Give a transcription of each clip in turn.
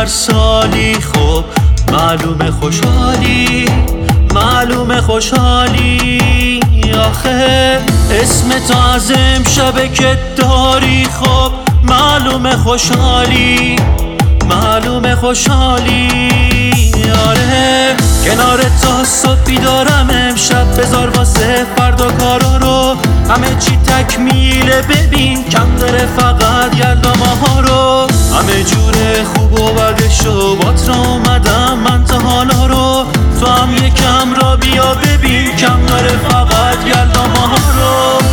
هر سالی، خب معلومه خوشحالی، معلومه خوشحالی. آخه اسم تو از امشب که داری، خب معلومه خوشحالی، معلومه خوشحالی. آره کنار تا صبح بیدارم امشب، بذار واسه فردا کارا رو، همه چی تکمیله ببین، کم داره فقط یلدا ماها رو. همه جور خوب و بدشو بات را اومدم من تا حالا رو، تو هم یکم را بیا ببین، کم داره فقط یلدا ماها رو.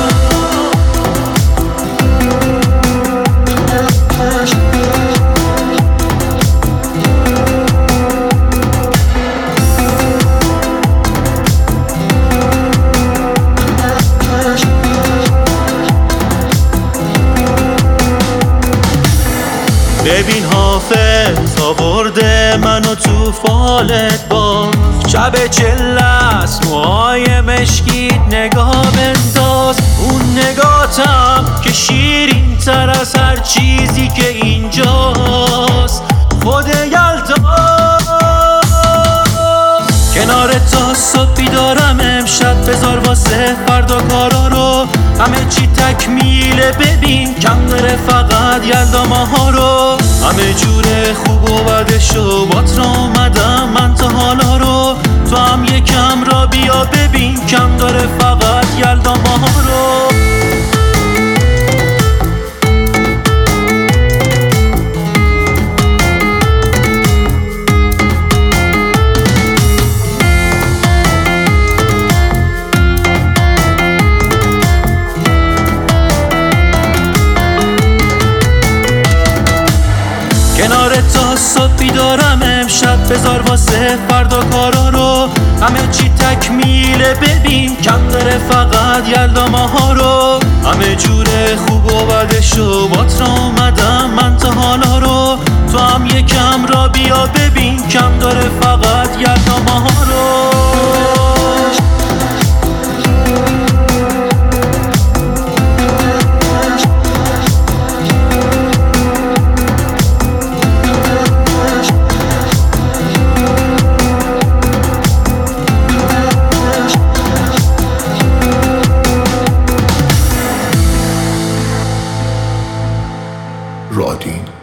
ببین حافظ آورده منو تو فالت باز، شب چلست موهای مشکیت نگاه بنداز، اون نگاتم که شیرین تر از هر چیزی که اینجاست، خود یلداست. کنار تا صبح بیدارم امشب، بذار واسه فردا کارا رو، همه چی تکمیله ببین، کم داره فقط یلدا ماها رو. همه جور خوب و بدشو بات را اومدم من تا حالا رو، تو هم یکم را بیا ببین، کم داره فقط یلدا ماها رو. کنار تا صبح بیدارم امشب، بذار واسه فردا کارا رو، همه چی تکمیله ببین، کم داره فقط یلدا ماها رو. همه جور خوب و بدشو بات را اومدم من تا حالا رو، تو هم یکم را بیا ببین، کم داره فقط یلدا ماها رو. رادین